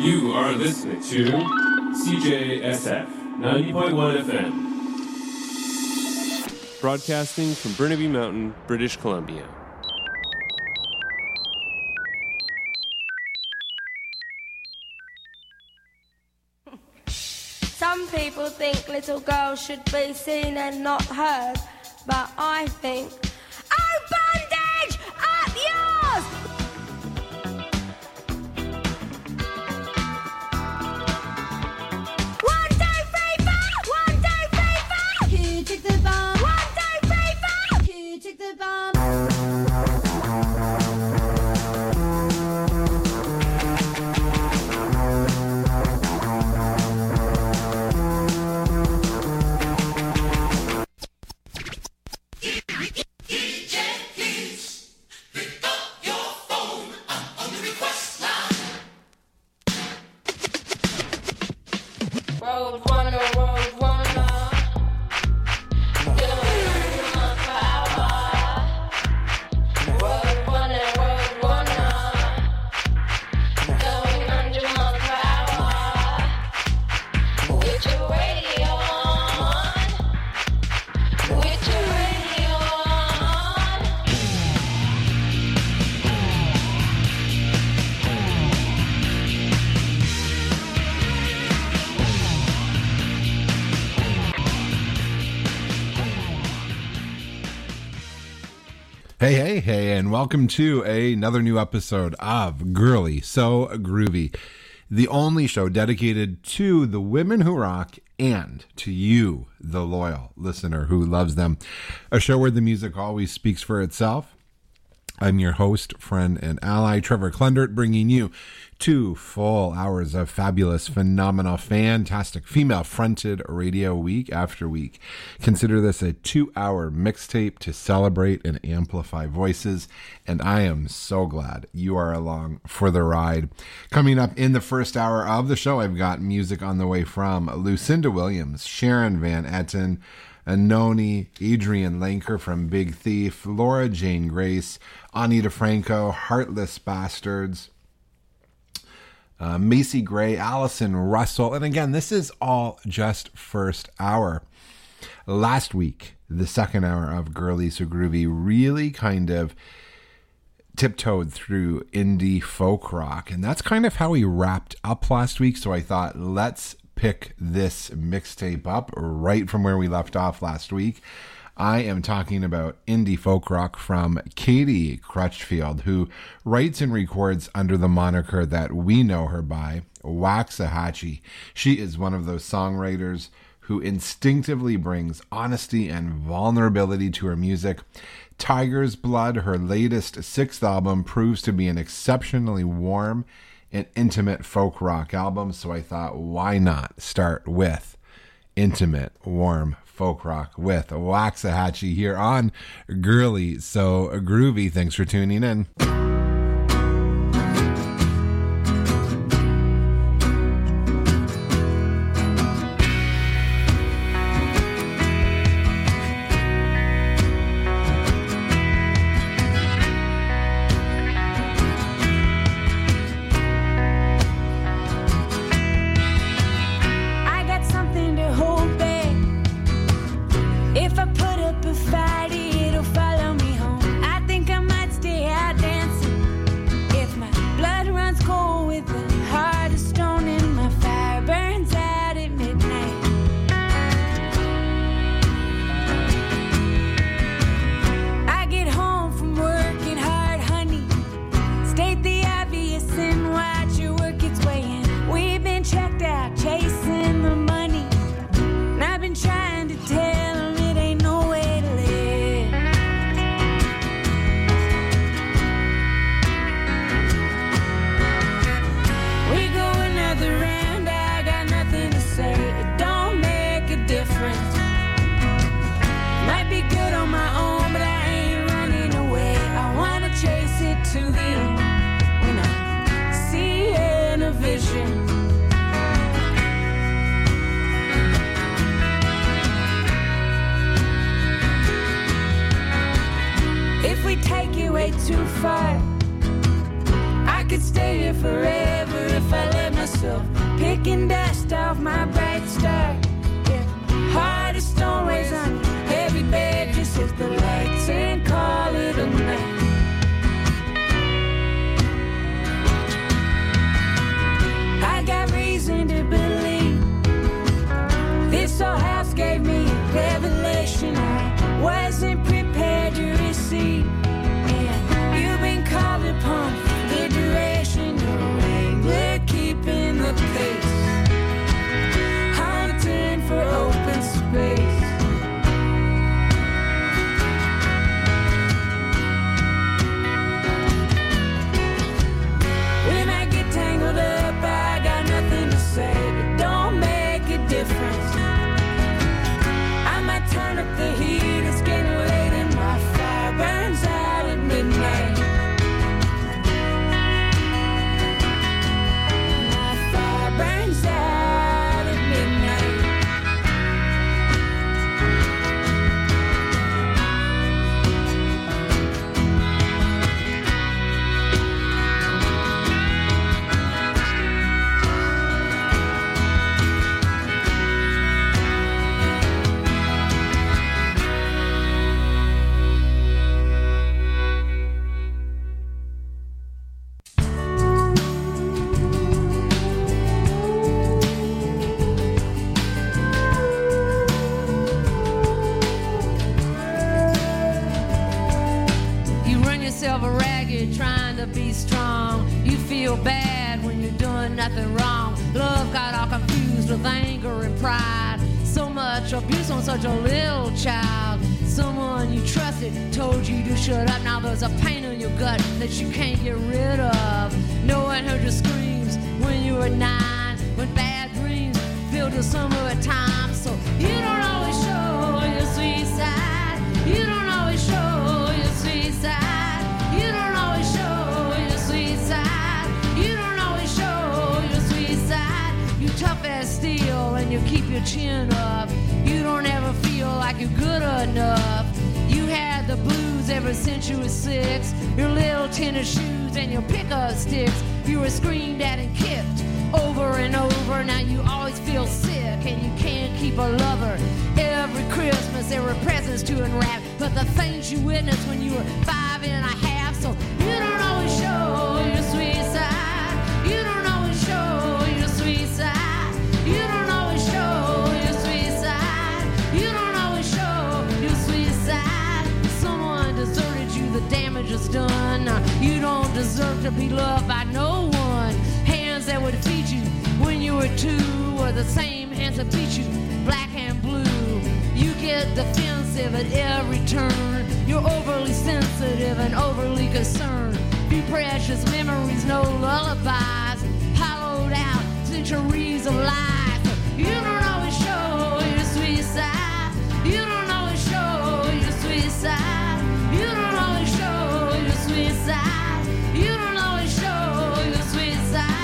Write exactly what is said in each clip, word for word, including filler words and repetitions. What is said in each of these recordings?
You are listening to C J S F ninety point one F M. Broadcasting from Burnaby Mountain, British Columbia. Some people think little girls should be seen and not heard, but I think, oh, bandage up yours! One, two, three, four! One, two, three, four! Who took the bomb? One, two, three, four! Who took the bomb? Road runner, road runner. Doing my power. Road runner, road runner. Going under my power. With your radio on. With your radio on. Hey, hey, hey, and welcome to another new episode of Girly So Groovy, the only show dedicated to the women who rock and to you, the loyal listener who loves them. A show where the music always speaks for itself. I'm your host, friend, and ally, Trevor Klendert, bringing you two full hours of fabulous, phenomenal, fantastic, female-fronted radio week after week. Consider this a two-hour mixtape to celebrate and amplify voices, and I am so glad you are along for the ride. Coming up in the first hour of the show, I've got music on the way from Lucinda Williams, Sharon Van Etten, Anoni, Adrian Lanker from Big Thief, Laura Jane Grace, Anita Franco, Heartless Bastards, uh, Macy Gray, Allison Russell. And again, this is all just first hour. Last week, the second hour of Girly So Groovy really kind of tiptoed through indie folk rock. And that's kind of how we wrapped up last week. So I thought, let's pick this mixtape up right from where we left off last week. I am talking about indie folk rock from Katie Crutchfield, who writes and records under the moniker that we know her by, Waxahachie. She is one of those songwriters who instinctively brings honesty and vulnerability to her music. Tiger's Blood, her latest sixth album, proves to be an exceptionally warm and intimate folk rock album, so I thought, why not start with intimate, warm folk rock with Waxahachie here on Girly So Groovy. Thanks for tuning in. If we take you way too far, I could stay here forever if I let myself. Picking dust off my bright star. Yeah, heart of stone weighs on you. Heavy bed, just hit the lights and call it a night. I got reason to believe this old house gave me a revelation I wasn't prepared to receive. And you've been called upon the duration, no angler keeping the pace, hunting for open space. We might get tangled up, I got nothing to say, but don't make a difference. I might turn up the heat, it's getting late and my fire burns out at midnight. My fire burns out at midnight. You run yourself a ragged trying to be strong. You feel bad when you're doing nothing wrong. Love got all confused with anger and pride. So much abuse on such a little child. Someone you trusted told you to shut up. Now there's a pain in your gut that you can't get rid of. No one heard your screams when you were nine, when bad dreams filled the summertime. So you don't always show your sweet side. You don't always show your sweet side. You don't always show your sweet side. You don't always show your sweet side. You tough as steel and you keep your chin up. You don't ever feel like you're good enough. You had the blues ever since you were six. Your little tennis shoes and your pickup sticks. You were screamed at and kicked over and over. Now you always feel sick and you can't keep a lover. Every Christmas there were presents to unwrap, but the things you witnessed when you were five and a half. So you don't always show your sweet side. You don't always show your sweet side. You don't always show your sweet side. You don't always show your sweet side. Someone deserted you, the damage is done. You don't deserve to be loved by no one. Hands that would feed you when you were two were the same hands that beat you, black and blue. You get defensive at every turn. You're overly sensitive and overly concerned. Few precious memories, no lullabies. Hollowed out centuries of lies. You don't always show your sweet side. You don't always show your sweet side. You don't always show your sweet side. You don't always show your sweet side.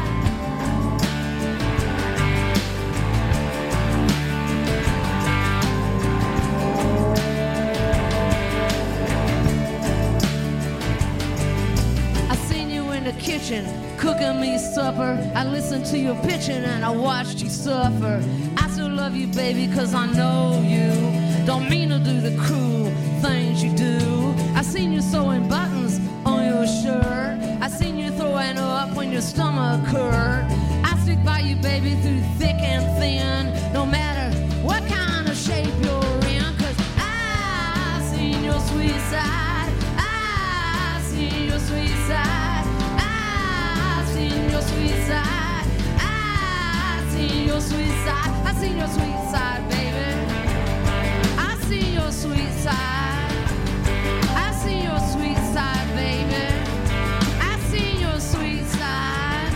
I seen you in the kitchen cooking me supper. I listened to your pitching and I watched you suffer. I still love you, baby, cause I know you don't mean to do the cruel things you do. I seen you sewing buttons on your shirt. I seen you throwing up when your stomach hurt. I stick by you, baby, through thick and thin, no matter what kind of shape you're in. Cause I seen your sweet side. I seen your sweet side. I seen your sweet side. I seen your sweet side. I seen your sweet side, baby. I seen your sweet side. I seen your sweet side, baby. I seen your sweet side.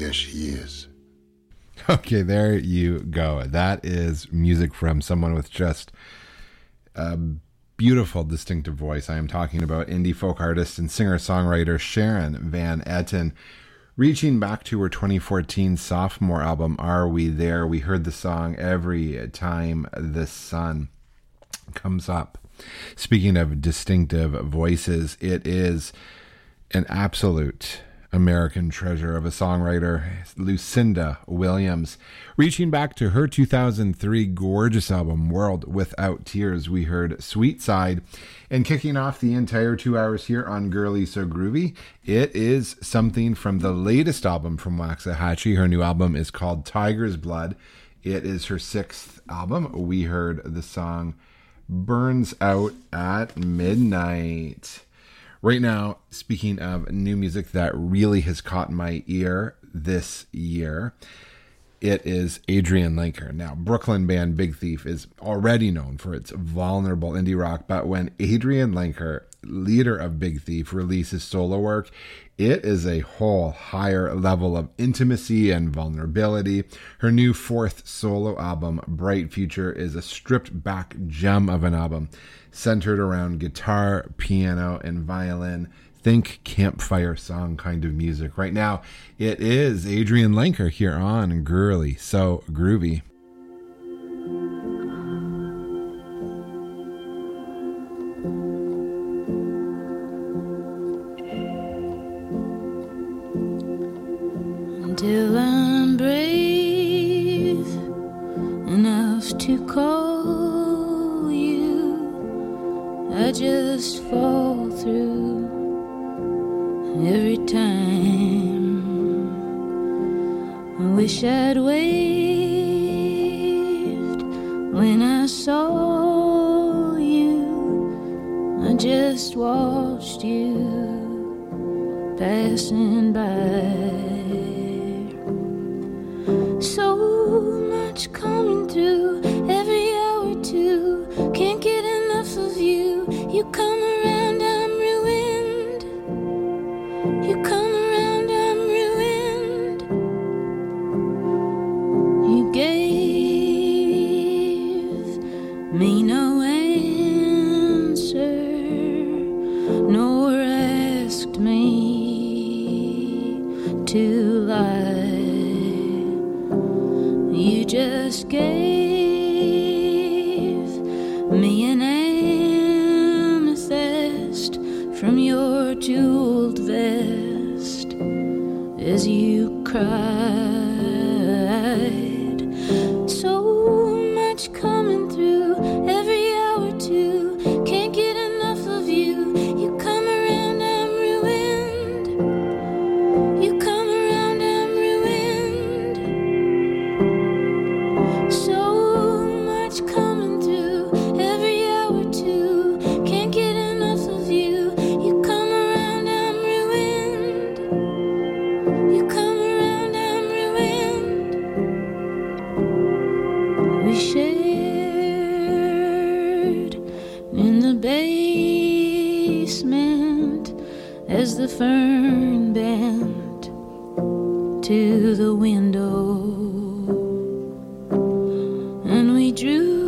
There she is. Okay, there you go. That is music from someone with just a beautiful, distinctive voice. I am talking about indie folk artist and singer-songwriter Sharon Van Etten. Reaching back to her twenty fourteen sophomore album, Are We There? We heard the song Every Time the Sun Comes Up. Speaking of distinctive voices, it is an absolute American treasure of a songwriter, Lucinda Williams. Reaching back to her two thousand three gorgeous album, World Without Tears, we heard Sweet Side. And kicking off the entire two hours here on Girly So Groovy, it is something from the latest album from Waxahachie. Her new album is called Tiger's Blood. It is her sixth album. We heard the song Burns Out at Midnight. Right now, speaking of new music that really has caught my ear this year, it is Adrian Lenker. Now, Brooklyn band Big Thief is already known for its vulnerable indie rock, but when Adrian Lenker, leader of Big Thief, releases solo work, it is a whole higher level of intimacy and vulnerability. Her new fourth solo album, Bright Future, is a stripped-back gem of an album centered around guitar, piano, and violin. Think campfire song kind of music. Right now, it is Adrian Lenker here on Girly So Groovy. Until I'm brave enough to call you, I just fall through every time. I wish I'd waved when I saw you. I just watched you passing by. So much coming through every hour too. Can't get enough of you. You come around, I'm ruined. You come around, I'm ruined. You gave me no answer, nor asked me to lie. You just gave me an amethyst from your jeweled vest as you cried. So much coming through every hour too. Can't get enough of you. You come around, I'm ruined. You come around, I'm ruined. So much coming through every hour too. Can't get enough of you. You come around, I'm ruined. You come around, I'm ruined. We shared in the basement as the fern bent to the window, and we drew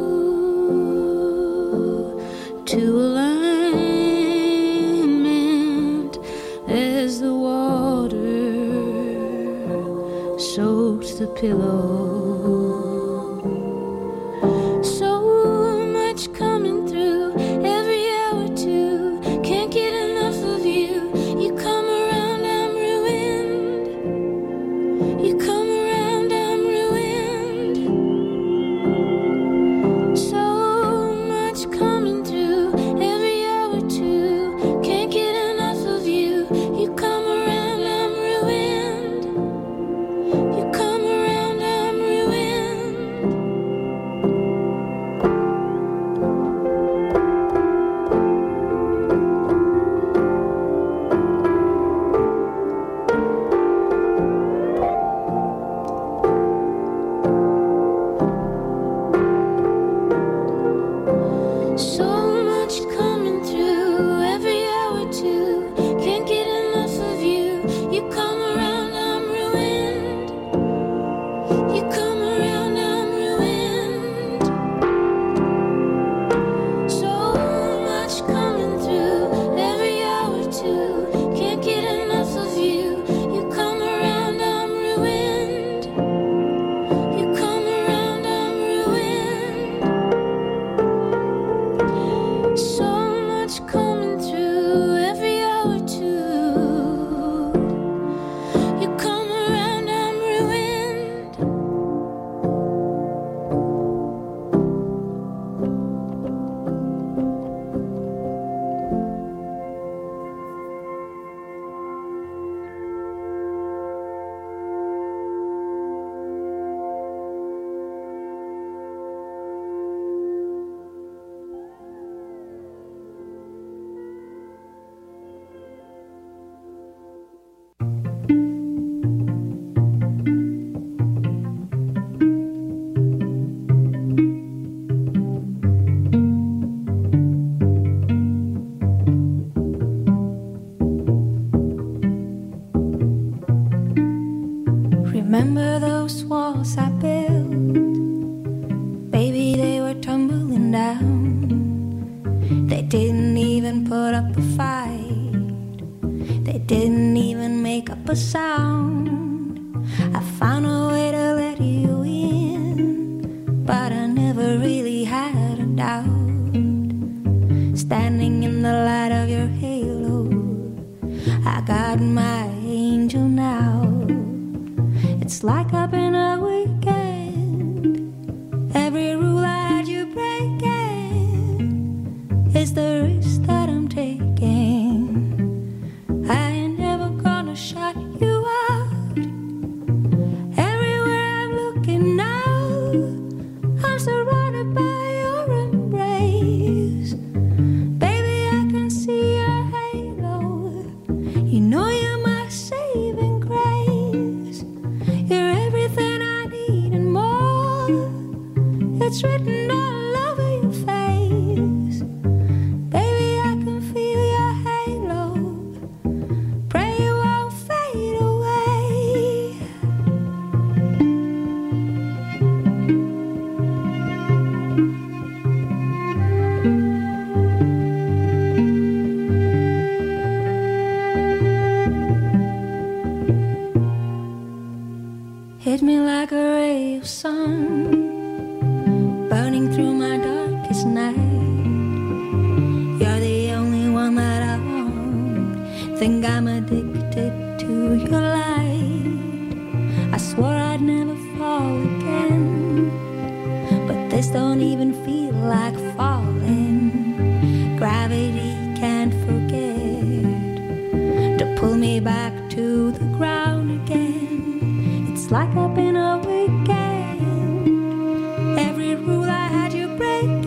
to alignment as the water soaked the pillow. So much coming through every hour too. Can't get enough of you. You come around, I'm ruined. You come around, I'm ruined. So much coming through every hour too. Can't get enough of you. You come around, I'm ruined. You come around, I'm ruined. Remember those walls I built? Baby, they were tumbling down. They didn't even put up a fight. They didn't even make up a sound. I found a way to let you in, but I never really had a doubt. Standing in the light of your halo, I got my angel now. It's like I've been a weekend. Every rule I had you breaking is the risk that I'm taking. I ain't never gonna shut you out. Everywhere I'm looking now, I'm surrounded by your embrace. Baby, I can see your halo. You know you're my saving grace. You're everything I need and more. It's written all over your face. Baby, I can feel your halo. Pray you won't fade away. Hit me like a ray of sun, burning through my darkest night. You're the only one that I want. Think I'm addicted to your light. I swore I'd never fall again, but this don't even feel like falling. Gravity can't forget to pull me back to the ground again. It's like I've been a weekend. Every rule I had you breaking,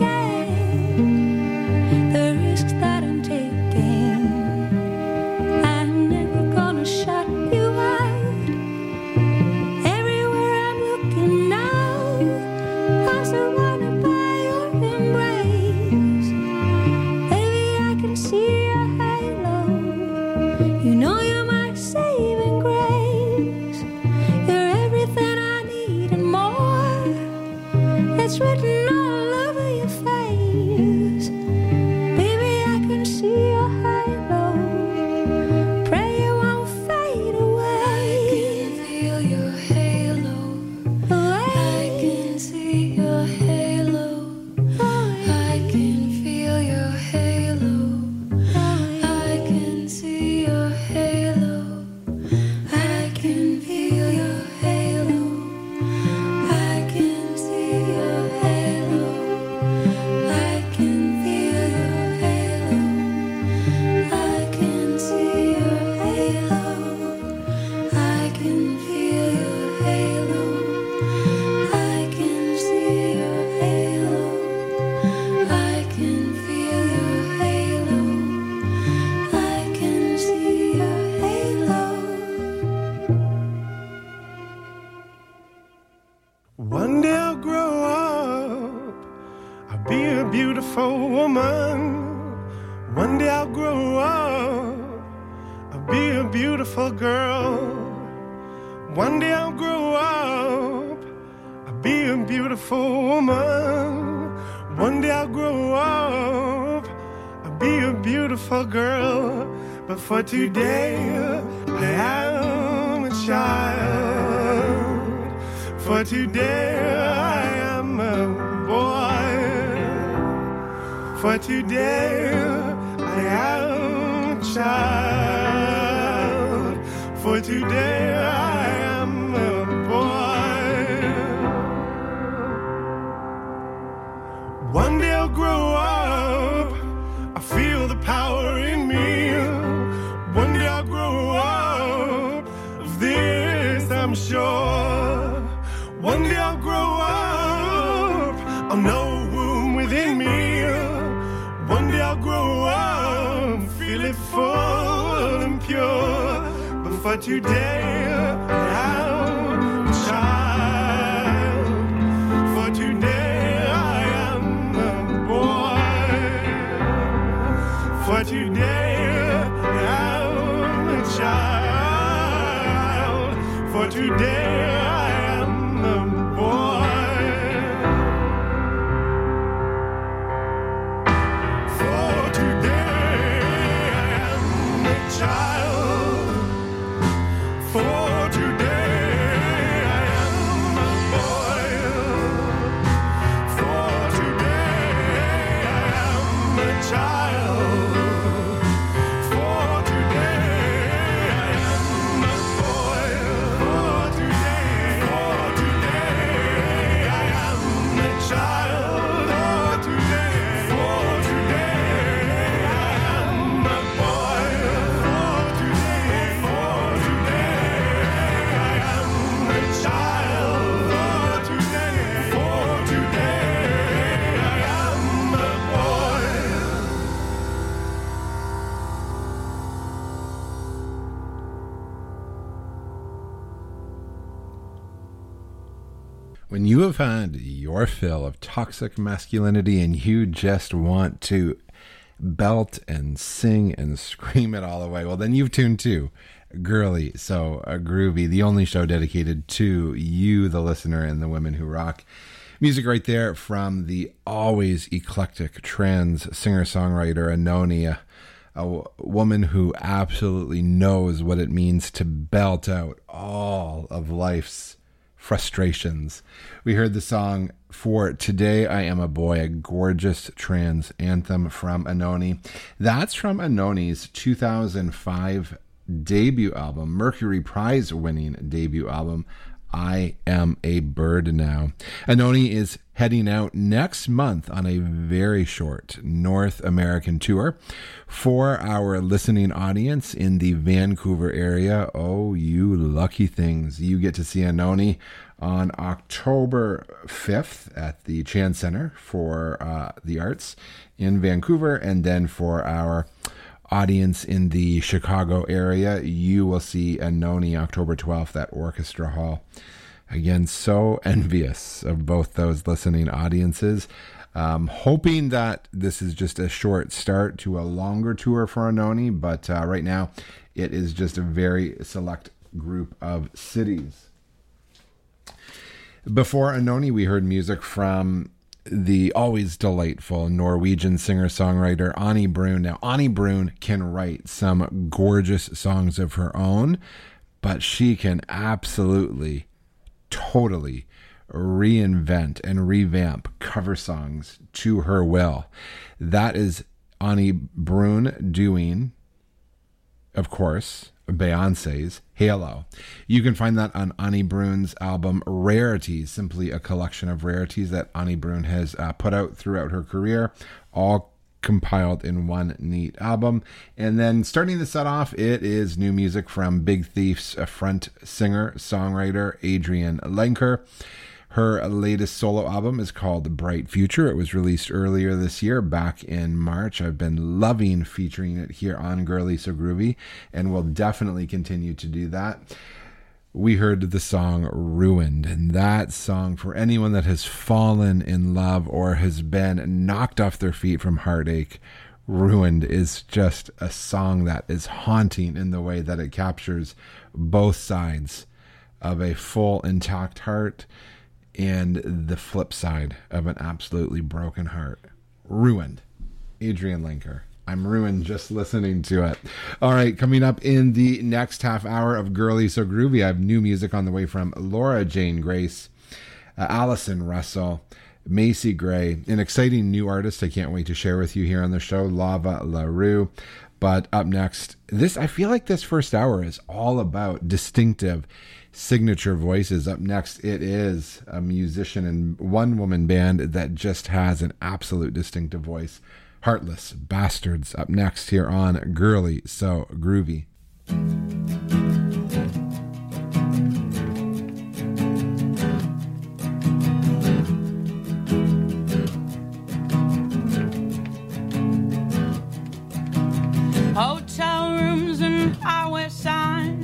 the risks that I'm taking. I'm never gonna shut you out. Everywhere I'm looking now, I'm surrounded by your embrace. Baby, I can see your halo. You know you're my saving grace. You're everything I need and more. It's written all over your face. Baby, I can see your halo. Pray you won't fade away. I can feel your halo. I can see your halo. I can feel your halo. I can see your halo. I can feel your halo. I can see your halo. I can feel your halo. I can see your halo. I can feel your halo. I can see your halo. I can feel your halo. I can see your halo. One day I'll grow up, I'll be a beautiful woman. One day I'll grow up, I'll be a beautiful girl. One day I'll grow up, I'll be a beautiful woman. One day I'll grow up, I'll be a beautiful girl. But for today, I am a child. For today I am a boy. For today I am a child. For today I am a boy. One day I'll grow up, I feel the power in me. One day I'll grow up, of this I'm sure. One day I'll grow up, I'll know room within me. One day I'll grow up, feel it full and pure. But for today, I'm a child. For today, I am a boy. For today, I'm a child. For For today I am a boy. For today I am a child. For today I am a boy. For today I am a child. For today I am a boy. For today, for today I am a child. For today, for today I am a boy. For today, for today I am a child. For today, for today I am a boy. When you have had your fill of toxic masculinity and you just want to belt and sing and scream it all away, well, then you've tuned to Girly So Groovy, the only show dedicated to you, the listener, and the women who rock. Music right there from the always eclectic trans singer-songwriter Anonia, a w- woman who absolutely knows what it means to belt out all of life's frustrations. We heard the song For Today I Am a Boy, a gorgeous trans anthem from Anoni. That's from Anoni's two thousand five debut album, Mercury Prize winning debut album, I Am a Bird Now. Anoni is heading out next month on a very short North American tour. For our listening audience in the Vancouver area, oh, you lucky things. You get to see Anoni on October fifth at the Chan Center for uh, the Arts in Vancouver. And then for our audience in the Chicago area, you will see Anoni October twelfth at Orchestra Hall. Again, so envious of both those listening audiences. Um, hoping that this is just a short start to a longer tour for Anoni, but uh, right now it is just a very select group of cities. Before Anoni, we heard music from the always delightful Norwegian singer-songwriter Annie Brun. Now, Annie Brun can write some gorgeous songs of her own, but she can absolutely, totally reinvent and revamp cover songs to her will. That is Annie Brun doing, of course, Beyonce's Halo. You can find that on Annie Brun's album Rarities, simply a collection of rarities that Annie Brun has uh, put out throughout her career, all compiled in one neat album. And then starting the set off, it is new music from Big Thief's front singer, songwriter Adrian Lenker. Her latest solo album is called Bright Future. It was released earlier this year, back in March. I've been loving featuring it here on Girly So Groovy, and will definitely continue to do that. We heard the song Ruined, and that song, for anyone that has fallen in love or has been knocked off their feet from heartache, Ruined is just a song that is haunting in the way that it captures both sides of a full intact heart and the flip side of an absolutely broken heart. Ruined. Adrian Lenker. I'm ruined just listening to it. All right, coming up in the next half hour of Girly So Groovy, I have new music on the way from Laura Jane Grace, uh, Allison Russell, Macy Gray, an exciting new artist I can't wait to share with you here on the show, Lava LaRue. But up next, this I feel like this first hour is all about distinctive signature voices. Up next, it is a musician and one-woman band that just has an absolute distinctive voice. Heartless Bastards up next here on Girly So Groovy.